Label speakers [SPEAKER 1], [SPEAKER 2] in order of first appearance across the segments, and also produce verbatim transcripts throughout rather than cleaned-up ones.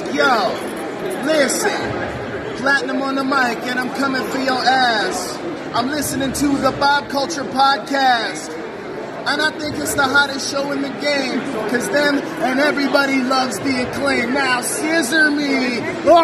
[SPEAKER 1] Yo, listen. Platinum on the mic, and I'm coming for your ass. I'm listening to the Bob Culture Podcast. And I think it's the hottest show in the game, because them and everybody loves the acclaim. Now, scissor me.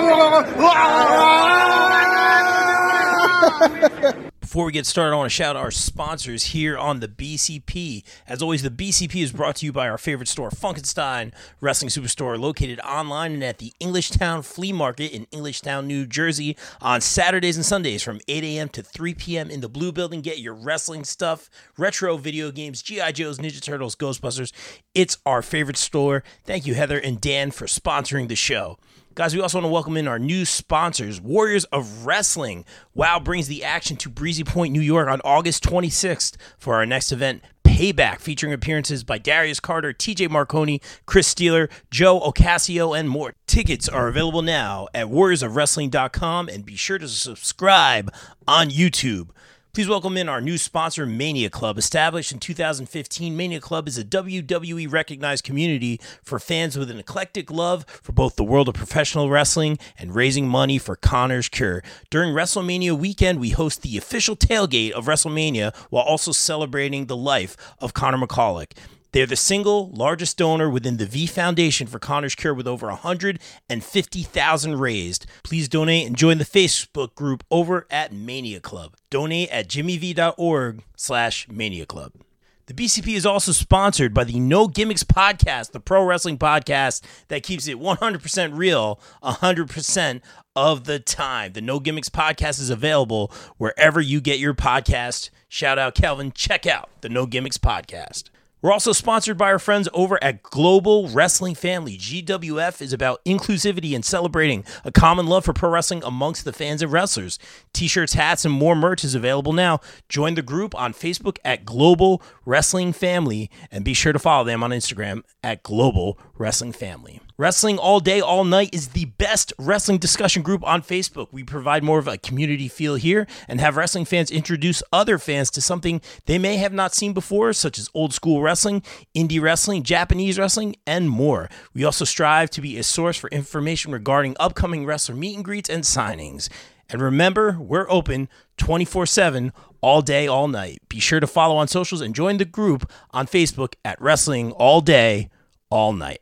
[SPEAKER 2] Before we get started, I want to shout out our sponsors here on the B C P. As always, the B C P is brought to you by our favorite store, Funkenstein Wrestling Superstore, located online and at the Englishtown Flea Market in Englishtown, New Jersey, on Saturdays and Sundays from eight a.m. to three p.m. in the Blue Building. Get your wrestling stuff, retro video games, G I. Joes, Ninja Turtles, Ghostbusters. It's our favorite store. Thank you, Heather and Dan, for sponsoring the show. Guys, we also want to welcome in our new sponsors, Warriors of Wrestling. WOW brings the action to Breezy Point, New York on August twenty-sixth for our next event, Payback, featuring appearances by Darius Carter, T J Marconi, Chris Steeler, Joe Ocasio, and more. Tickets are available now at warriors of wrestling dot com, and be sure to subscribe on YouTube. Please welcome in our new sponsor, Mania Club. Established in two thousand fifteen, Mania Club is a W W E-recognized community for fans with an eclectic love for both the world of professional wrestling and raising money for Connor's Cure. During WrestleMania weekend, we host the official tailgate of WrestleMania while also celebrating the life of Connor McCulloch. They're the single largest donor within the V Foundation for Connor's Cure, with over one hundred fifty thousand dollars raised. Please donate and join the Facebook group over at Mania Club. Donate at jimmyv.org slash Mania Club. The B C P is also sponsored by the No Gimmicks Podcast, the pro wrestling podcast that keeps it one hundred percent real, one hundred percent of the time. The No Gimmicks Podcast is available wherever you get your podcast. Shout out Kelvin. Check out the No Gimmicks Podcast. We're also sponsored by our friends over at Global Wrestling Family. G W F is about inclusivity and celebrating a common love for pro wrestling amongst the fans and wrestlers. T-shirts, hats, and more merch is available now. Join the group on Facebook at Global Wrestling Family, and be sure to follow them on Instagram at Global Wrestling Family. Wrestling All Day, All Night is the best wrestling discussion group on Facebook. We provide more of a community feel here and have wrestling fans introduce other fans to something they may have not seen before, such as old school wrestling, indie wrestling, Japanese wrestling, and more. We also strive to be a source for information regarding upcoming wrestler meet and greets and signings. And remember, we're open twenty-four seven, all day, all night. Be sure to follow on socials and join the group on Facebook at Wrestling All Day, All Night.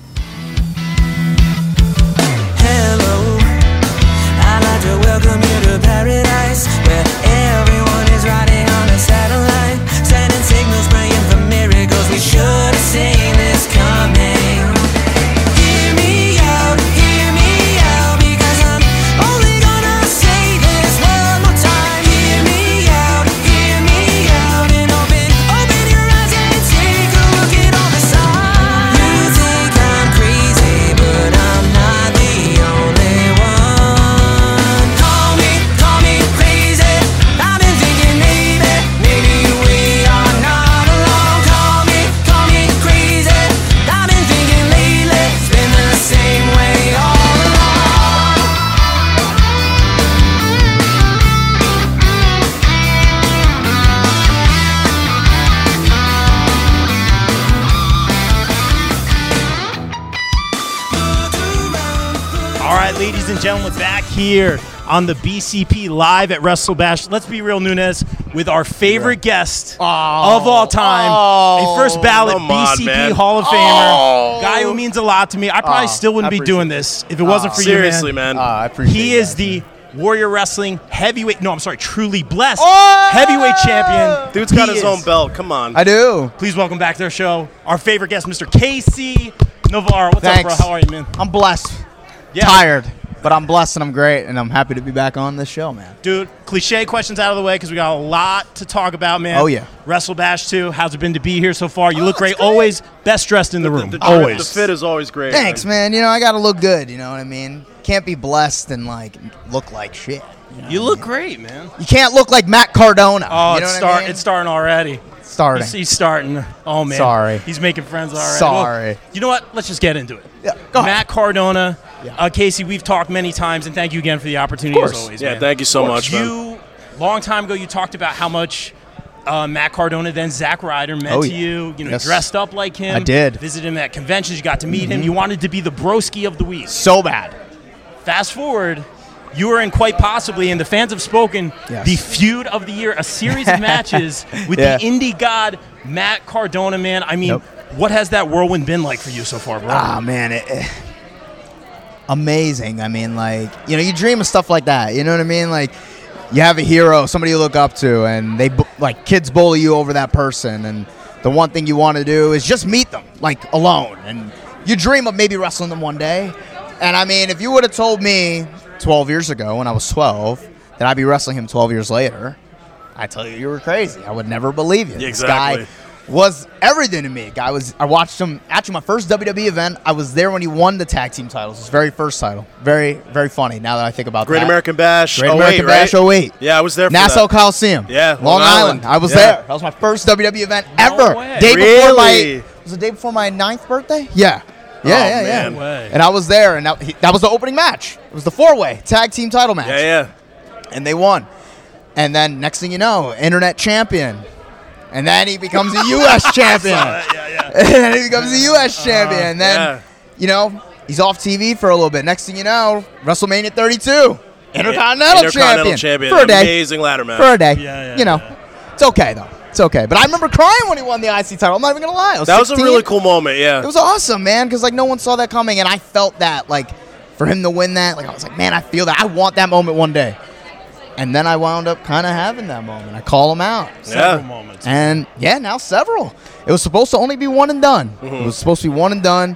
[SPEAKER 3] Hello, I'd like to welcome you to paradise, where everyone is riding on a satellite, sending signals, praying for miracles. We should have seen this coming. Hear me out, hear me out, because I'm only gonna say this one more time. Hear me out, hear me out, and open, open your eyes and take a look at all the signs. You think I'm crazy, but I'm not the only one. Call me, call me crazy. I've been thinking maybe, maybe we are not alone. Call me, call me crazy. I've been thinking lately it's been the same way all along.
[SPEAKER 2] All right, ladies and gentlemen, back here on the B C P live at WrestleBash. Let's be real, Nunez, with our favorite guest
[SPEAKER 4] Oh.
[SPEAKER 2] of all time,
[SPEAKER 4] Oh.
[SPEAKER 2] a first ballot
[SPEAKER 4] Come
[SPEAKER 2] B
[SPEAKER 4] on,
[SPEAKER 2] C P
[SPEAKER 4] man.
[SPEAKER 2] Hall of Famer,
[SPEAKER 4] Oh.
[SPEAKER 2] guy who means a lot to me. I probably
[SPEAKER 4] Oh,
[SPEAKER 2] still wouldn't
[SPEAKER 4] I
[SPEAKER 2] be doing
[SPEAKER 4] appreciate
[SPEAKER 2] this if it wasn't
[SPEAKER 4] Oh.
[SPEAKER 2] for
[SPEAKER 4] Seriously,
[SPEAKER 2] you, man.
[SPEAKER 4] man.
[SPEAKER 5] Uh, I appreciate
[SPEAKER 2] He
[SPEAKER 5] that.
[SPEAKER 2] is the Warrior Wrestling heavyweight, no, I'm sorry, truly blessed
[SPEAKER 5] Oh!
[SPEAKER 2] heavyweight champion.
[SPEAKER 4] Dude's got
[SPEAKER 2] He
[SPEAKER 4] his
[SPEAKER 2] is-
[SPEAKER 4] own belt. Come on.
[SPEAKER 5] I do.
[SPEAKER 2] Please welcome back to our show, our favorite guest, Mister K C Navarro. What's
[SPEAKER 5] Thanks.
[SPEAKER 2] up, bro? How are you, man?
[SPEAKER 5] I'm blessed.
[SPEAKER 2] Yeah.
[SPEAKER 5] Tired, but I'm blessed and I'm great, and I'm happy to be back on this show, man.
[SPEAKER 2] Dude, cliche questions out of the way because we got a lot to talk about, man.
[SPEAKER 5] Oh, yeah.
[SPEAKER 2] WrestleBash two. How's it been to be here so far? You
[SPEAKER 5] Oh,
[SPEAKER 2] look
[SPEAKER 5] it's
[SPEAKER 2] great.
[SPEAKER 5] great.
[SPEAKER 2] Always best dressed in the room.
[SPEAKER 4] The, the,
[SPEAKER 2] always.
[SPEAKER 4] The fit is always great.
[SPEAKER 5] Thanks, man. You know, I got to look good, you know what I mean? Can't be blessed and, like, look like shit. You, know
[SPEAKER 2] You
[SPEAKER 5] what I
[SPEAKER 2] look
[SPEAKER 5] mean?
[SPEAKER 2] great, man.
[SPEAKER 5] You can't look like Matt Cardona.
[SPEAKER 2] Oh,
[SPEAKER 5] you know
[SPEAKER 2] it's,
[SPEAKER 5] what
[SPEAKER 2] start,
[SPEAKER 5] I mean?
[SPEAKER 2] it's starting already.
[SPEAKER 5] starting.
[SPEAKER 2] He's, he's starting. Oh, man.
[SPEAKER 5] Sorry.
[SPEAKER 2] He's making friends already.
[SPEAKER 5] Sorry.
[SPEAKER 2] Well, you know what? Let's just get into it.
[SPEAKER 5] Yeah, go ahead.
[SPEAKER 2] Matt Cardona.
[SPEAKER 5] Yeah.
[SPEAKER 2] Uh, Casey, we've talked many times, and thank you again for the opportunity,
[SPEAKER 5] Of
[SPEAKER 2] as
[SPEAKER 5] course.
[SPEAKER 2] always,
[SPEAKER 4] Yeah,
[SPEAKER 2] man.
[SPEAKER 4] thank you so much, man.
[SPEAKER 2] You, long time ago, you talked about how much uh, Matt Cardona, then Zack Ryder met
[SPEAKER 5] Oh,
[SPEAKER 2] to
[SPEAKER 5] yeah.
[SPEAKER 2] you. You know,
[SPEAKER 5] Yes.
[SPEAKER 2] dressed up like him.
[SPEAKER 5] I did.
[SPEAKER 2] Visited him at conventions. You got to meet him. You wanted to be the broski of the week.
[SPEAKER 5] So bad.
[SPEAKER 2] Fast forward, you were in quite possibly, and the fans have spoken,
[SPEAKER 5] Yes.
[SPEAKER 2] the feud of the year, a series of matches with
[SPEAKER 5] Yeah.
[SPEAKER 2] the indie god Matt Cardona, man. I mean,
[SPEAKER 5] Nope.
[SPEAKER 2] what has that whirlwind been like for you so far, bro?
[SPEAKER 5] Ah, man. It, it- amazing. I mean, like, you know, you dream of stuff like that. You know what I mean? Like, you have a hero, somebody you look up to, and they, bu- like, kids bully you over that person. And the one thing you want to do is just meet them, like, alone. And you dream of maybe wrestling them one day. And, I mean, if you would have told me twelve years ago when I was twelve that I'd be wrestling him twelve years later, I'd tell you you were crazy. I would never believe you. This
[SPEAKER 4] Exactly.
[SPEAKER 5] guy was everything to me. Guy was. I watched him actually my first W W E event. I was there when he won the tag team titles. His very first title. Very, very funny. Now that I think about
[SPEAKER 4] Great
[SPEAKER 5] that.
[SPEAKER 4] American Bash.
[SPEAKER 5] Great
[SPEAKER 4] oh,
[SPEAKER 5] American
[SPEAKER 4] wait,
[SPEAKER 5] Bash
[SPEAKER 4] right?
[SPEAKER 5] oh eight.
[SPEAKER 4] Yeah, I was there for
[SPEAKER 5] Nassau
[SPEAKER 4] that.
[SPEAKER 5] Coliseum.
[SPEAKER 4] Yeah,
[SPEAKER 5] Long,
[SPEAKER 4] Long
[SPEAKER 5] Island.
[SPEAKER 4] Island.
[SPEAKER 5] I was
[SPEAKER 4] Yeah.
[SPEAKER 5] there. That was my first W W E event ever.
[SPEAKER 2] way.
[SPEAKER 5] Day before my.
[SPEAKER 4] Really?
[SPEAKER 5] Was it the day before my ninth birthday? Yeah. Yeah,
[SPEAKER 4] Oh,
[SPEAKER 5] yeah,
[SPEAKER 4] man.
[SPEAKER 5] yeah.
[SPEAKER 2] No way.
[SPEAKER 5] And I was there, and that, he, that was the opening match. It was the four-way tag team title match.
[SPEAKER 4] Yeah, yeah.
[SPEAKER 5] And they won. And then next thing you know, internet champion. And then he becomes a U S champion.
[SPEAKER 4] Yeah, yeah.
[SPEAKER 5] And then he becomes a U S champion. And then,
[SPEAKER 4] yeah.
[SPEAKER 5] you know, he's off T V for a little bit. Next thing you know, WrestleMania thirty-two. Intercontinental,
[SPEAKER 4] Intercontinental
[SPEAKER 5] champion.
[SPEAKER 4] champion.
[SPEAKER 5] For a day.
[SPEAKER 4] Amazing ladder match.
[SPEAKER 5] For a day.
[SPEAKER 2] Yeah, yeah,
[SPEAKER 5] you know,
[SPEAKER 2] yeah.
[SPEAKER 5] it's okay, though. It's okay. But I remember crying when he won the I C title. I'm not even going to lie. I was
[SPEAKER 4] That was a
[SPEAKER 5] sixteen.
[SPEAKER 4] really cool moment, yeah.
[SPEAKER 5] It was awesome, man, because, like, no one saw that coming. And I felt that, like, for him to win that, like, I was like, man, I feel that. I want that moment one day. And then I wound up kind of having that moment. I call him out.
[SPEAKER 2] Several
[SPEAKER 4] Yeah.
[SPEAKER 2] moments.
[SPEAKER 5] And yeah, now several. It was supposed to only be one and done. It was supposed to be one and done.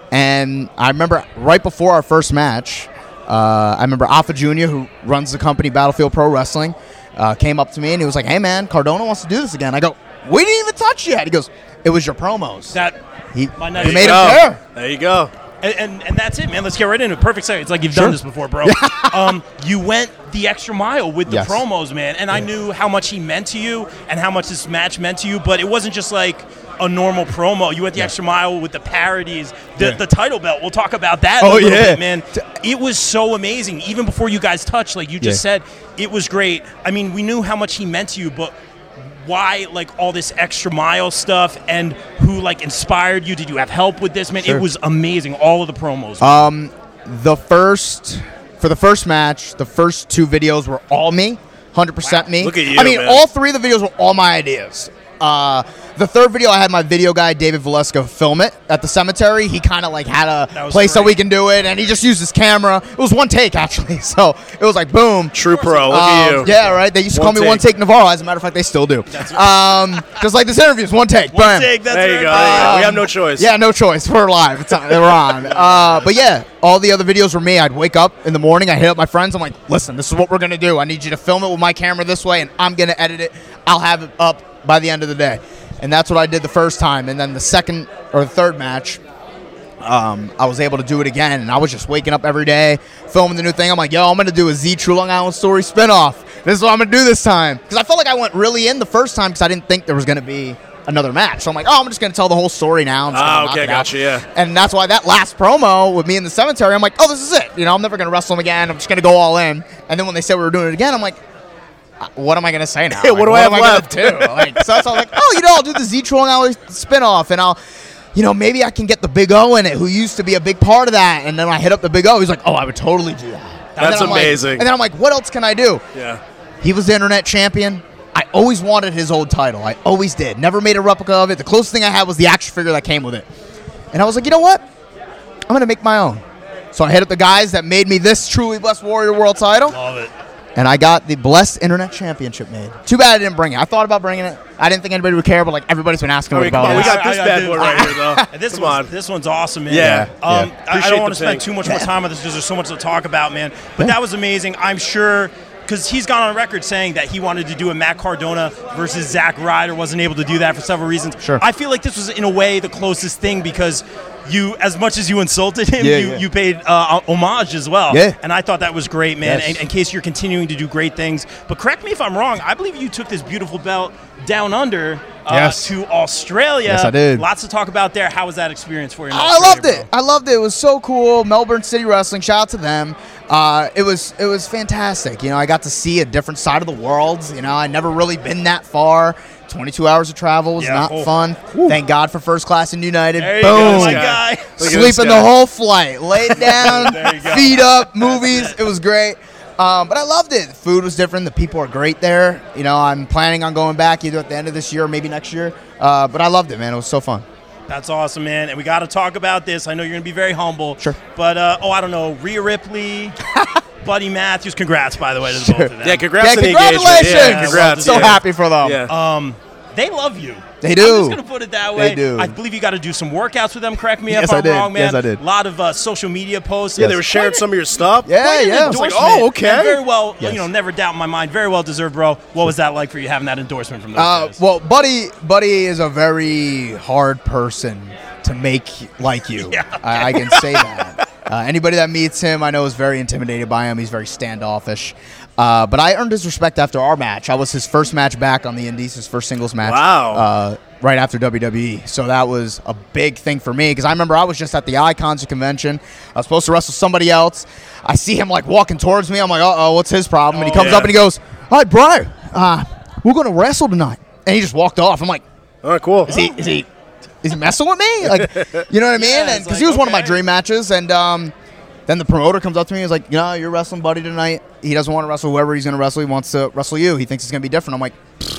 [SPEAKER 5] And I remember right before our first match, uh, I remember Alpha Junior, who runs the company Battlefield Pro Wrestling, uh, came up to me and he was like, "Hey man, Cardona wants to do this again." I go, "We didn't even touch yet." He goes, "It was your promos."
[SPEAKER 2] That
[SPEAKER 5] he
[SPEAKER 2] my
[SPEAKER 5] he
[SPEAKER 2] nice-
[SPEAKER 5] made him
[SPEAKER 4] Go.
[SPEAKER 5] there.
[SPEAKER 4] There you go.
[SPEAKER 2] And, and and that's it, man. Let's get right into it. Perfect segue. It's like you've
[SPEAKER 5] Sure.
[SPEAKER 2] done this before, bro. um, you went the extra mile with the
[SPEAKER 5] Yes.
[SPEAKER 2] promos, man. And I knew how much he meant to you and how much this match meant to you. But it wasn't just like a normal promo. You went the extra mile with the parodies, the,
[SPEAKER 5] Yeah.
[SPEAKER 2] the title belt. We'll talk about that
[SPEAKER 5] Oh,
[SPEAKER 2] in a little
[SPEAKER 5] yeah.
[SPEAKER 2] bit, man. It was so amazing. Even before you guys touched, like you just
[SPEAKER 5] Yeah.
[SPEAKER 2] said, it was great. I mean, we knew how much he meant to you, but why like all this extra mile stuff and who like inspired you? Did you have help with this, man?
[SPEAKER 5] Sure.
[SPEAKER 2] It was amazing. All of the promos.
[SPEAKER 5] Um, the first for the first match, the first two videos were all me, one hundred percent me.
[SPEAKER 4] Look at you,
[SPEAKER 5] I mean,
[SPEAKER 4] man.
[SPEAKER 5] all three of the videos were all my ideas. Uh, the third video, I had my video guy David Valesco film it at the cemetery. He kind of like had
[SPEAKER 2] That
[SPEAKER 5] a
[SPEAKER 2] was
[SPEAKER 5] place that
[SPEAKER 2] great.
[SPEAKER 5] we can do it, and he just used his camera. It was one take actually, so it was like boom.
[SPEAKER 4] True pro. Look at
[SPEAKER 5] Um,
[SPEAKER 4] you.
[SPEAKER 5] yeah, right. They used to
[SPEAKER 4] One
[SPEAKER 5] call me One
[SPEAKER 4] take.
[SPEAKER 5] Take Navarro. As a matter of fact, they still do. Um, just like this interview is one take.
[SPEAKER 2] One
[SPEAKER 5] bam.
[SPEAKER 2] take, that's
[SPEAKER 4] There you
[SPEAKER 2] right.
[SPEAKER 4] go. There you go. We have
[SPEAKER 5] Um,
[SPEAKER 4] no choice.
[SPEAKER 5] Yeah, no choice. We're live. It's on, we're on. Uh, but yeah, all the other videos were me. I'd wake up in the morning. I hit up my friends. I'm like, listen, this is what we're going to do. I need you to film it with my camera this way, and I'm going to edit it. I'll have it up by the end of the day. And that's what I did the first time. And then the second or the third match, um, I was able to do it again. And I was just waking up every day, filming the new thing. I'm like, yo, I'm going to do a Z True Long Island Story spinoff. This is what I'm going to do this time. Because I felt like I went really in the first time because I didn't think there was going to be another match. So I'm like, oh, I'm just going to tell the whole story now. I'm just gonna
[SPEAKER 4] Ah,
[SPEAKER 5] knock
[SPEAKER 4] okay,
[SPEAKER 5] it out.
[SPEAKER 4] gotcha, yeah.
[SPEAKER 5] And that's why that last promo with me in the cemetery, I'm like, oh, this is it. You know, I'm never going to wrestle him again. I'm just going to go all in. And then when they said we were doing it again, I'm like, what am I going to say now?
[SPEAKER 4] Yeah, what
[SPEAKER 5] Like,
[SPEAKER 4] do I
[SPEAKER 5] am
[SPEAKER 4] have
[SPEAKER 5] gonna
[SPEAKER 4] left?
[SPEAKER 5] do? Like, so, so I was like, oh, you know, I'll do the Z True Long Island spinoff, and I'll, you know, maybe I can get the Big O in it, who used to be a big part of that. And then I hit up the Big O. He's like, oh, I would totally do that. And
[SPEAKER 4] That's
[SPEAKER 5] then I'm like-
[SPEAKER 4] amazing.
[SPEAKER 5] and then I'm like, what else can I do?
[SPEAKER 4] Yeah.
[SPEAKER 5] He was the internet champion. I always wanted his old title. I always did. Never made a replica of it. The closest thing I had was the action figure that came with it. And I was like, you know what? I'm going to make my own. So I hit up the guys that made me this Truly Blessed Warrior World title.
[SPEAKER 2] Love it.
[SPEAKER 5] And I got the Blessed Internet Championship made. Too bad I didn't bring it. I thought about bringing it. I didn't think anybody would care, but like everybody's been asking
[SPEAKER 4] I
[SPEAKER 5] me
[SPEAKER 4] mean, come
[SPEAKER 5] about
[SPEAKER 4] on,
[SPEAKER 5] it.
[SPEAKER 4] we got
[SPEAKER 2] I-
[SPEAKER 4] this
[SPEAKER 2] I- I
[SPEAKER 4] bad
[SPEAKER 2] do.
[SPEAKER 4] boy right here, though.
[SPEAKER 2] And this
[SPEAKER 4] Come
[SPEAKER 2] one's,
[SPEAKER 4] on.
[SPEAKER 2] this one's awesome, man.
[SPEAKER 4] Yeah,
[SPEAKER 2] Um,
[SPEAKER 5] yeah.
[SPEAKER 2] I, I
[SPEAKER 4] Appreciate
[SPEAKER 2] don't want
[SPEAKER 4] the
[SPEAKER 2] to spend
[SPEAKER 4] pick.
[SPEAKER 2] too much more time on this because there's so much to talk about, man. But that was amazing. I'm sure because he's gone on record saying that he wanted to do a Matt Cardona versus Zack Ryder, wasn't able to do that for several reasons.
[SPEAKER 5] Sure.
[SPEAKER 2] I feel like this was in a way the closest thing because you, as much as you insulted him,
[SPEAKER 5] Yeah,
[SPEAKER 2] you,
[SPEAKER 5] yeah.
[SPEAKER 2] you paid uh, homage as well.
[SPEAKER 5] Yeah.
[SPEAKER 2] And I thought that was great, man.
[SPEAKER 5] Yes.
[SPEAKER 2] In, in case you're continuing to do great things. But correct me if I'm wrong. I believe you took this beautiful belt down under uh,
[SPEAKER 5] Yes.
[SPEAKER 2] to Australia.
[SPEAKER 5] Yes, I did.
[SPEAKER 2] Lots to talk about there. How was that experience for you? in
[SPEAKER 5] I
[SPEAKER 2] Australia,
[SPEAKER 5] loved
[SPEAKER 2] bro?
[SPEAKER 5] it. I loved it. It was so cool. Melbourne City Wrestling. Shout out to them. Uh, it was it was fantastic. You know, I got to see a different side of the world. You know, I never really been that far twenty-two hours of travel was
[SPEAKER 2] Yeah.
[SPEAKER 5] not
[SPEAKER 2] Oh.
[SPEAKER 5] fun. Thank God for first class in United.
[SPEAKER 2] There you
[SPEAKER 5] Boom.
[SPEAKER 2] go, my guy.
[SPEAKER 4] Look at this
[SPEAKER 5] Sleeping the
[SPEAKER 4] guy.
[SPEAKER 5] whole flight, laid down,
[SPEAKER 2] There you go.
[SPEAKER 5] feet up, movies. It was great. Um, but I loved it. The food was different. The people are great there. You know, I'm planning on going back either at the end of this year or maybe next year. Uh, but I loved it, man. It was so fun.
[SPEAKER 2] That's awesome, man. And we got to talk about this. I know you're going to be very humble.
[SPEAKER 5] Sure.
[SPEAKER 2] But, uh, oh, I don't know, Rhea Ripley, Buddy Matthews. Congrats, by the way, to the both of them.
[SPEAKER 4] Yeah, congrats
[SPEAKER 5] Yeah,
[SPEAKER 4] on the
[SPEAKER 5] congratulations.
[SPEAKER 4] engagement. Yeah, congrats.
[SPEAKER 5] So
[SPEAKER 4] yeah.
[SPEAKER 5] happy for them.
[SPEAKER 4] Yeah.
[SPEAKER 2] Um, they love you.
[SPEAKER 5] They
[SPEAKER 2] I'm
[SPEAKER 5] do.
[SPEAKER 2] just gonna put it that way.
[SPEAKER 5] They do.
[SPEAKER 2] I believe you got to do some workouts with them. Correct me
[SPEAKER 5] Yes,
[SPEAKER 2] if
[SPEAKER 5] I
[SPEAKER 2] I'm
[SPEAKER 5] did.
[SPEAKER 2] wrong, man.
[SPEAKER 5] Yes, I did.
[SPEAKER 2] A lot of uh, social media posts.
[SPEAKER 4] Yeah, they were sharing some of your stuff.
[SPEAKER 5] Yeah,
[SPEAKER 2] Quite an
[SPEAKER 5] yeah.
[SPEAKER 4] like,
[SPEAKER 2] endorsement.
[SPEAKER 4] oh, okay.
[SPEAKER 2] And very well,
[SPEAKER 5] Yes.
[SPEAKER 2] you know, never doubt in my mind. Very well deserved, bro. What was that like for you having that endorsement from those
[SPEAKER 5] Uh,
[SPEAKER 2] guys?
[SPEAKER 5] well, Buddy, Buddy is a very hard person to make like you.
[SPEAKER 2] Yeah,
[SPEAKER 5] I, I can say that. Uh, anybody that meets him, I know, is very intimidated by him. He's very standoffish. Uh, but I earned his respect after our match. I was his first match back on the Indies, his first singles match.
[SPEAKER 4] Wow.
[SPEAKER 5] Uh, right after W W E. So that was a big thing for me because I remember I was just at the Icons convention. I was supposed to wrestle somebody else. I see him like walking towards me. I'm like, uh-oh, what's his problem? And he
[SPEAKER 2] Oh,
[SPEAKER 5] comes
[SPEAKER 4] yeah.
[SPEAKER 5] up and he goes, all right, bro, uh, we're going to wrestle tonight. And he just walked off. I'm like,
[SPEAKER 4] All right, cool.
[SPEAKER 5] is he is he is he messing with me? Like, you know what I mean?
[SPEAKER 2] Yeah,
[SPEAKER 5] And
[SPEAKER 2] it's
[SPEAKER 5] because
[SPEAKER 2] like,
[SPEAKER 5] he was one of my
[SPEAKER 2] okay.
[SPEAKER 5] dream matches, and um, then the promoter comes up to me. He's like, you know, you're wrestling Buddy tonight. He doesn't want to wrestle whoever he's going to wrestle. He wants to wrestle you. He thinks it's going to be different. I'm like,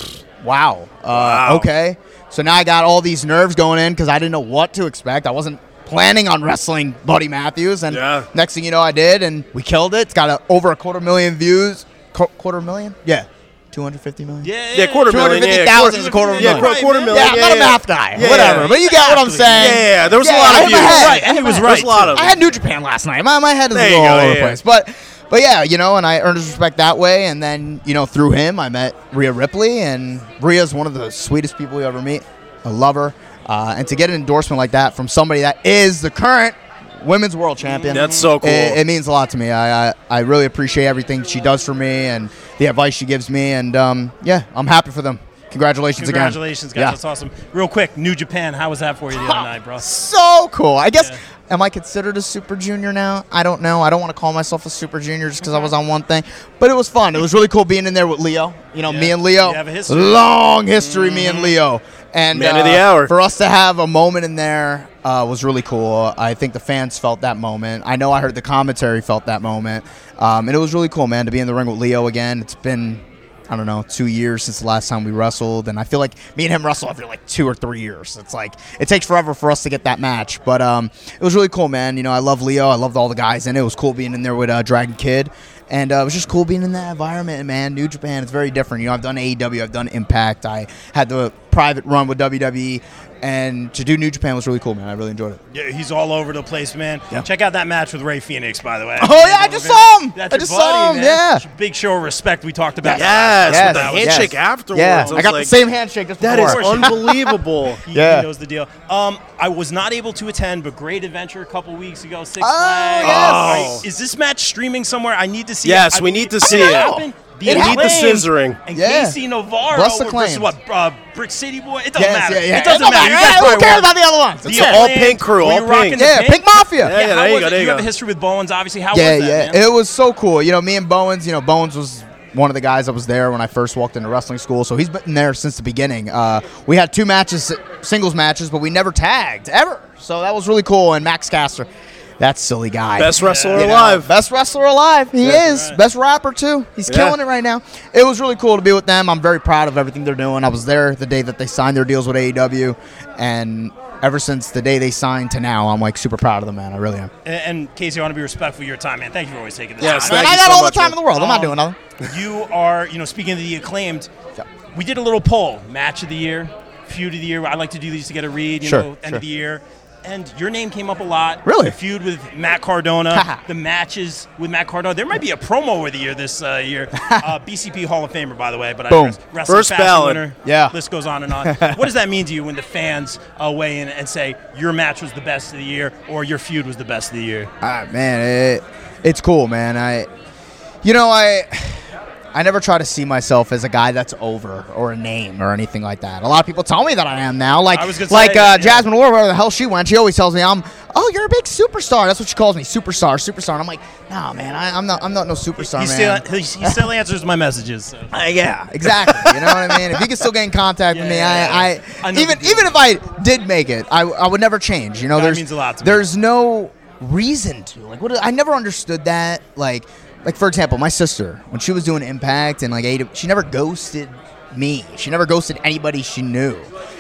[SPEAKER 5] wow, uh,
[SPEAKER 4] Wow.
[SPEAKER 5] okay. So now I got all these nerves going in because I didn't know what to expect. I wasn't planning on wrestling Buddy Matthews, and
[SPEAKER 4] Yeah.
[SPEAKER 5] next thing you know, I did, and we killed it. It's got a, over a quarter million views. Qu- quarter million? Yeah, two hundred fifty million.
[SPEAKER 2] yeah,
[SPEAKER 4] Yeah, quarter million. Yeah,
[SPEAKER 5] two hundred fifty thousand
[SPEAKER 4] quarter-
[SPEAKER 5] is a quarter
[SPEAKER 4] Yeah,
[SPEAKER 5] million.
[SPEAKER 4] quarter, quarter
[SPEAKER 2] Right,
[SPEAKER 4] million.
[SPEAKER 5] Yeah, I'm
[SPEAKER 4] yeah,
[SPEAKER 5] not a
[SPEAKER 4] yeah.
[SPEAKER 5] math guy.
[SPEAKER 4] Yeah,
[SPEAKER 5] Whatever.
[SPEAKER 4] yeah.
[SPEAKER 5] But you get what I'm saying.
[SPEAKER 4] Yeah, yeah, there was a
[SPEAKER 5] Yeah,
[SPEAKER 4] lot
[SPEAKER 5] I
[SPEAKER 4] of
[SPEAKER 5] hit my
[SPEAKER 4] views.
[SPEAKER 5] head.
[SPEAKER 2] Right, and he was
[SPEAKER 5] I hit my
[SPEAKER 2] right,
[SPEAKER 5] head.
[SPEAKER 4] There's a lot of
[SPEAKER 5] I
[SPEAKER 4] them.
[SPEAKER 5] had New Japan last night. My, my head is
[SPEAKER 4] There
[SPEAKER 5] a
[SPEAKER 4] you
[SPEAKER 5] little
[SPEAKER 4] go,
[SPEAKER 5] all over
[SPEAKER 4] yeah,
[SPEAKER 5] the
[SPEAKER 4] yeah.
[SPEAKER 5] place. But but yeah, you know, and I earned his respect that way. And then, you know, through him, I met Rhea Ripley. And Rhea's one of the sweetest people you ever meet. I love her. Uh, and to get an endorsement like that from somebody that is the current women's world champion.
[SPEAKER 4] That's so cool.
[SPEAKER 5] It, it means a lot to me. I, I I really appreciate everything she does for me and the advice she gives me. And um, yeah, I'm happy for them. Congratulations,
[SPEAKER 2] Congratulations,
[SPEAKER 5] again.
[SPEAKER 2] guys.
[SPEAKER 5] Yeah.
[SPEAKER 2] That's awesome. Real quick, New Japan. How was that for you the other night, bro?
[SPEAKER 5] So cool. I guess,
[SPEAKER 2] Yeah.
[SPEAKER 5] am I considered a super junior now? I don't know. I don't want to call myself a super junior just because I was on one thing. But it was fun. It was really cool being in there with Leo. You know,
[SPEAKER 2] Yeah.
[SPEAKER 5] me and Leo.
[SPEAKER 2] You have a history.
[SPEAKER 5] Long history, me and Leo. And
[SPEAKER 4] Man
[SPEAKER 5] uh,
[SPEAKER 4] of the hour.
[SPEAKER 5] for us to have a moment in there uh, was really cool. I think the fans felt that moment. I know I heard the commentary felt that moment. Um, and it was really cool, man, to be in the ring with Leo again. It's been, I don't know, two years since the last time we wrestled, and I feel like me and him wrestle every like two or three years. It's like it takes forever for us to get that match, but um, it was really cool, man. You know, I love Leo, I loved all the guys, and it was cool being in there with uh, Dragon Kid, and uh, it was just cool being in that environment, man. New Japan, it's very different. You know, I've done A E W, I've done Impact, I had the private run with W W E, and to do New Japan was really cool, man. I really enjoyed it.
[SPEAKER 2] Yeah, he's all over the place, man.
[SPEAKER 5] Yeah.
[SPEAKER 2] Check out that match with Ray Phoenix, by the way.
[SPEAKER 5] Oh, yeah, I just saw him.
[SPEAKER 2] That's
[SPEAKER 5] I
[SPEAKER 2] your
[SPEAKER 5] just
[SPEAKER 2] buddy,
[SPEAKER 5] saw him,
[SPEAKER 2] man.
[SPEAKER 5] yeah.
[SPEAKER 2] It's a big show of respect we talked about.
[SPEAKER 4] Yes,
[SPEAKER 5] Yes,
[SPEAKER 4] with the
[SPEAKER 5] yes.
[SPEAKER 4] handshake afterwards.
[SPEAKER 5] Yeah,
[SPEAKER 4] I
[SPEAKER 5] I
[SPEAKER 4] was
[SPEAKER 5] got
[SPEAKER 4] like,
[SPEAKER 5] the same handshake just
[SPEAKER 4] That
[SPEAKER 5] before.
[SPEAKER 4] is unbelievable.
[SPEAKER 2] He,
[SPEAKER 5] Yeah.
[SPEAKER 2] he knows the deal. Um, I was not able to attend, but Great Adventure a couple weeks ago. Six
[SPEAKER 5] Oh,
[SPEAKER 2] Flags.
[SPEAKER 5] yes.
[SPEAKER 2] I- is this match streaming somewhere? I need to see.
[SPEAKER 4] Yes,
[SPEAKER 2] it. I
[SPEAKER 4] we
[SPEAKER 2] believe-
[SPEAKER 4] need to
[SPEAKER 2] I
[SPEAKER 4] see
[SPEAKER 2] think
[SPEAKER 4] it.
[SPEAKER 2] happened. The
[SPEAKER 5] It
[SPEAKER 4] We need the
[SPEAKER 2] Acclaimed
[SPEAKER 4] scissoring.
[SPEAKER 2] And
[SPEAKER 5] Yeah.
[SPEAKER 2] Casey Navarro
[SPEAKER 5] Bless the
[SPEAKER 2] versus
[SPEAKER 5] Acclaimed.
[SPEAKER 2] what? Uh, Brick City Boy. It doesn't
[SPEAKER 5] Yes,
[SPEAKER 2] matter.
[SPEAKER 5] yeah, yeah.
[SPEAKER 2] It doesn't
[SPEAKER 5] It
[SPEAKER 2] matter. You
[SPEAKER 5] Hey,
[SPEAKER 2] guys
[SPEAKER 5] who
[SPEAKER 2] probably
[SPEAKER 5] cares
[SPEAKER 2] won.
[SPEAKER 5] about the other ones?
[SPEAKER 2] The
[SPEAKER 5] It's
[SPEAKER 4] all
[SPEAKER 2] Acclaimed,
[SPEAKER 4] pink crew,
[SPEAKER 2] were
[SPEAKER 4] all
[SPEAKER 2] you rocking
[SPEAKER 4] pink.
[SPEAKER 2] the
[SPEAKER 5] Yeah, Pink Mafia.
[SPEAKER 4] Yeah, yeah,
[SPEAKER 2] how
[SPEAKER 4] there you
[SPEAKER 2] was
[SPEAKER 4] go,
[SPEAKER 2] it?
[SPEAKER 4] there you
[SPEAKER 2] You have
[SPEAKER 4] go.
[SPEAKER 2] a history with Bowens, obviously. How
[SPEAKER 5] yeah,
[SPEAKER 2] was that,
[SPEAKER 5] yeah.
[SPEAKER 2] man?
[SPEAKER 5] It was so cool. You know, me and Bowens, you know, Bowens was one of the guys that was there when I first walked into wrestling school. So he's been there since the beginning. Uh, we had two matches, singles matches, but we never tagged, ever. So that was really cool. And Max Caster, that silly guy.
[SPEAKER 4] Best wrestler
[SPEAKER 5] You know,
[SPEAKER 4] alive.
[SPEAKER 5] Best wrestler alive. He
[SPEAKER 4] Yeah.
[SPEAKER 5] is. Best rapper, too. He's
[SPEAKER 4] Yeah.
[SPEAKER 5] killing it right now. It was really cool to be with them. I'm very proud of everything they're doing. I was there the day that they signed their deals with A E W. And ever since the day they signed to now, I'm like super proud of them, man. I really am.
[SPEAKER 2] And, and Casey, I want to be respectful of your time, man. Thank you for always taking this
[SPEAKER 4] Yes,
[SPEAKER 2] time.
[SPEAKER 5] Man,
[SPEAKER 4] thank
[SPEAKER 5] I
[SPEAKER 4] you
[SPEAKER 5] got
[SPEAKER 4] so
[SPEAKER 5] all
[SPEAKER 4] much,
[SPEAKER 5] the time
[SPEAKER 4] man.
[SPEAKER 5] in the world. I'm not
[SPEAKER 2] Um,
[SPEAKER 5] doing nothing.
[SPEAKER 2] You are, you know, speaking of the Acclaimed,
[SPEAKER 5] Yeah.
[SPEAKER 2] we did a little poll, match of the year, feud of the year. I like to do these to get a read, you
[SPEAKER 5] Sure,
[SPEAKER 2] know, end
[SPEAKER 5] sure.
[SPEAKER 2] of the year. And your name came up a lot.
[SPEAKER 5] Really?
[SPEAKER 2] The feud with Matt Cardona, the matches with Matt Cardona. There might be a promo of the year this uh, year. uh, B C P Hall of Famer, by the way. But
[SPEAKER 5] Boom.
[SPEAKER 2] I wrestling
[SPEAKER 4] First
[SPEAKER 2] fashion
[SPEAKER 4] ballot.
[SPEAKER 2] winner.
[SPEAKER 5] Yeah.
[SPEAKER 2] List goes on and on. What does that mean to you when the fans uh, weigh in and say your match was the best of the year or your feud was the best of the year?
[SPEAKER 5] Ah, man, it, it's cool, man. I, you know, I, I never try to see myself as a guy that's over or a name or anything like that. A lot of people tell me that I am now. Like,
[SPEAKER 2] I was gonna
[SPEAKER 5] like
[SPEAKER 2] say,
[SPEAKER 5] uh,
[SPEAKER 2] yeah.
[SPEAKER 5] Jasmine Ward, where the hell she went, she always tells me I'm, oh, you're a big superstar. That's what she calls me, superstar, superstar. And I'm like, nah, man, I, I'm not, I'm not no superstar,
[SPEAKER 2] He
[SPEAKER 5] man.
[SPEAKER 2] still, he, he still answers my messages. So.
[SPEAKER 5] Uh, yeah, exactly. You know what I mean? If you can still get in contact with me,
[SPEAKER 2] Yeah,
[SPEAKER 5] I,
[SPEAKER 2] yeah, yeah.
[SPEAKER 5] I,
[SPEAKER 2] I know
[SPEAKER 5] even
[SPEAKER 2] the deal.
[SPEAKER 5] even if I did make it, I, I would never change. You know,
[SPEAKER 2] That
[SPEAKER 5] there's
[SPEAKER 2] means a lot to me.
[SPEAKER 5] there's no reason to. Like, what? I never understood that. Like, like for example, my sister when she was doing Impact and like A E W, she never ghosted me. She never ghosted anybody she knew.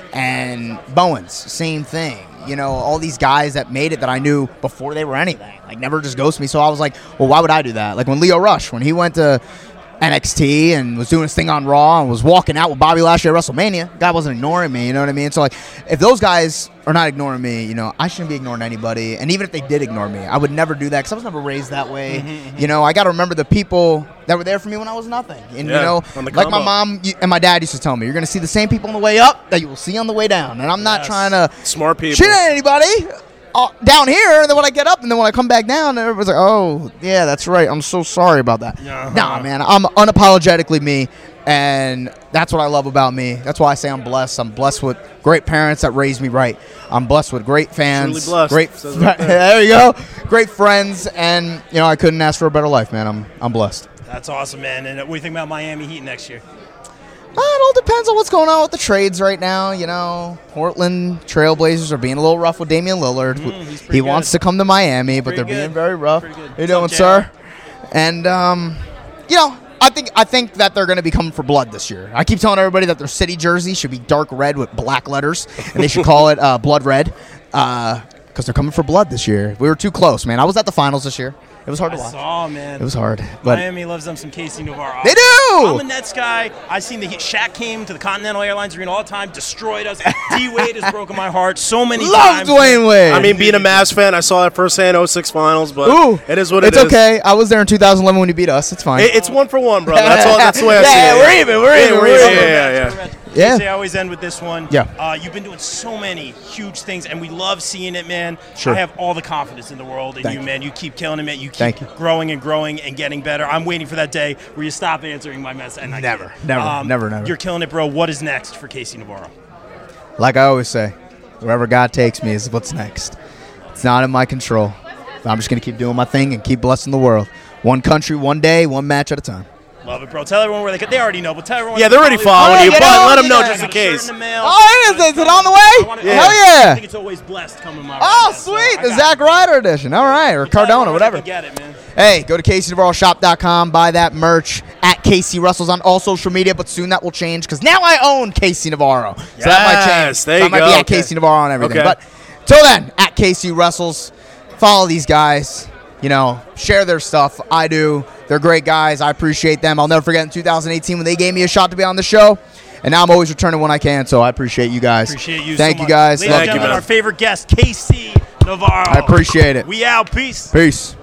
[SPEAKER 5] And Bowens, same thing. You know, all these guys that made it that I knew before they were anything, like never just ghost me. So I was like, well, why would I do that? Like when Leo Rush, when he went to N X T and was doing his thing on Raw and was walking out with Bobby Lashley at WrestleMania, guy wasn't ignoring me. You know what I mean? So like, if those guys are not ignoring me, you know, I shouldn't be ignoring anybody. And even if they did ignore me, I would never do that because I was never raised that way.
[SPEAKER 2] Mm-hmm,
[SPEAKER 5] You know, I got to remember the people that were there for me when I was nothing. And
[SPEAKER 4] Yeah,
[SPEAKER 5] you know,
[SPEAKER 4] on the
[SPEAKER 5] like my
[SPEAKER 4] come up.
[SPEAKER 5] mom and my dad used to tell me, you're going to see the same people on the way up that you will see on the way down. And I'm not
[SPEAKER 2] Yes.
[SPEAKER 5] trying to
[SPEAKER 4] Smart people.
[SPEAKER 5] shit at anybody uh, down here, and then when I get up, and then when I come back down, everybody's like, "Oh, yeah, that's right. I'm so sorry about that."
[SPEAKER 2] Uh-huh.
[SPEAKER 5] Nah, man, I'm unapologetically me, and that's what I love about me. That's why I say I'm blessed. I'm blessed with great parents that raised me right. I'm blessed with great fans,
[SPEAKER 4] Truly blessed.
[SPEAKER 5] great.
[SPEAKER 4] Says right there.
[SPEAKER 5] There you go. Great friends, and you know I couldn't ask for a better life, man. I'm I'm blessed.
[SPEAKER 2] That's awesome, man. And what do you think about Miami Heat next year?
[SPEAKER 5] Uh, it all depends on what's going on with the trades right now. You know, Portland Trailblazers are being a little rough with Damian Lillard.
[SPEAKER 2] Mm, he's
[SPEAKER 5] he
[SPEAKER 2] pretty
[SPEAKER 5] wants
[SPEAKER 2] good.
[SPEAKER 5] to come to Miami, but
[SPEAKER 2] Pretty
[SPEAKER 5] they're
[SPEAKER 2] good.
[SPEAKER 5] being very rough.
[SPEAKER 2] Pretty good.
[SPEAKER 5] How you
[SPEAKER 2] What's up,
[SPEAKER 5] doing,
[SPEAKER 2] J
[SPEAKER 5] sir? And um, you know, I think I think that they're going to be coming for blood this year. I keep telling everybody that their city jersey should be dark red with black letters, and they should call it uh, blood red, because they're coming for blood this year. We were too close, man. I was at the finals this year. It was hard
[SPEAKER 2] I
[SPEAKER 5] to watch.
[SPEAKER 2] saw, man.
[SPEAKER 5] It was hard, but
[SPEAKER 2] Miami loves them some Casey Navarro.
[SPEAKER 5] They do!
[SPEAKER 2] I'm a Nets guy. I seen the Shaq came to the Continental Airlines Arena all the time, destroyed us. D Wade has broken my heart so many
[SPEAKER 5] love
[SPEAKER 2] times.
[SPEAKER 5] Dwayne Wade.
[SPEAKER 4] I mean, being a Mavs fan, I saw that firsthand oh six finals, but
[SPEAKER 5] Ooh,
[SPEAKER 4] it is what
[SPEAKER 5] it's
[SPEAKER 4] it is.
[SPEAKER 5] okay. I was there in two thousand eleven when you beat us. It's fine.
[SPEAKER 4] It- it's one for one, bro. That's all. That's the way I
[SPEAKER 5] Yeah,
[SPEAKER 4] see it.
[SPEAKER 5] we're even, we're
[SPEAKER 4] Yeah,
[SPEAKER 5] even,
[SPEAKER 4] we're
[SPEAKER 5] we're
[SPEAKER 4] even.
[SPEAKER 5] even.
[SPEAKER 4] Yeah, yeah, yeah.
[SPEAKER 5] Yeah.
[SPEAKER 2] Casey, I always end with this one.
[SPEAKER 5] Yeah.
[SPEAKER 2] Uh, you've been doing so many huge things, and we love seeing it, man.
[SPEAKER 5] Sure.
[SPEAKER 2] I have all the confidence in the world in
[SPEAKER 5] Thank
[SPEAKER 2] you,
[SPEAKER 5] you.
[SPEAKER 2] man. You keep killing it, man. You keep
[SPEAKER 5] Thank you.
[SPEAKER 2] growing and growing and getting better. I'm waiting for that day where you stop answering my mess. And I
[SPEAKER 5] Never,
[SPEAKER 2] get it.
[SPEAKER 5] never, never, never.
[SPEAKER 2] You're killing it, bro. What is next for Casey Navarro?
[SPEAKER 5] Like I always say, wherever God takes me is what's next. It's not in my control. I'm just going to keep doing my thing and keep blessing the world. One country, one day, one match at a time.
[SPEAKER 2] Love it, bro. Tell everyone where they could. They already know, but tell everyone.
[SPEAKER 4] Yeah,
[SPEAKER 2] where
[SPEAKER 4] they're
[SPEAKER 2] they
[SPEAKER 4] already
[SPEAKER 2] can follow
[SPEAKER 4] following
[SPEAKER 5] Oh,
[SPEAKER 4] you,
[SPEAKER 5] you
[SPEAKER 4] but
[SPEAKER 5] know,
[SPEAKER 4] let them know
[SPEAKER 5] yeah.
[SPEAKER 4] just in
[SPEAKER 2] Got a shirt
[SPEAKER 4] case.
[SPEAKER 2] in the mail.
[SPEAKER 5] Oh, it is. Is it on the way?
[SPEAKER 2] I wanna-
[SPEAKER 5] Hell
[SPEAKER 2] I
[SPEAKER 5] yeah.
[SPEAKER 2] think it's always blessed coming my way.
[SPEAKER 5] Oh,
[SPEAKER 2] man. So
[SPEAKER 5] sweet.
[SPEAKER 2] I
[SPEAKER 5] The
[SPEAKER 2] got
[SPEAKER 5] Zack
[SPEAKER 2] it.
[SPEAKER 5] Ryder edition. All right. Or
[SPEAKER 2] Tell everyone
[SPEAKER 5] Cardona,
[SPEAKER 2] where they
[SPEAKER 5] whatever.
[SPEAKER 2] can Get it, man.
[SPEAKER 5] Hey, go to Casey Navarro Shop dot com. Buy that merch at Casey Russell's on all social media, but soon that will change because now I own Casey Navarro. So that might change.
[SPEAKER 4] Yes, there
[SPEAKER 5] so
[SPEAKER 4] you
[SPEAKER 5] I might
[SPEAKER 4] go.
[SPEAKER 5] be at
[SPEAKER 4] Okay.
[SPEAKER 5] Casey Navarro on everything.
[SPEAKER 4] Okay.
[SPEAKER 5] But till then, at Casey Russell's. Follow these guys. You know, share their stuff. I do. They're great guys. I appreciate them. I'll never forget in two thousand eighteen when they gave me a shot to be on the show. And now I'm always returning when I can, so I appreciate you guys.
[SPEAKER 2] Appreciate you.
[SPEAKER 5] Thank
[SPEAKER 2] so
[SPEAKER 5] you
[SPEAKER 2] much.
[SPEAKER 5] guys.
[SPEAKER 2] Ladies
[SPEAKER 5] Love
[SPEAKER 2] and
[SPEAKER 5] you.
[SPEAKER 2] gentlemen,
[SPEAKER 4] man.
[SPEAKER 2] our favorite guest, Casey Navarro.
[SPEAKER 5] I appreciate it.
[SPEAKER 2] We out. Peace.
[SPEAKER 5] Peace.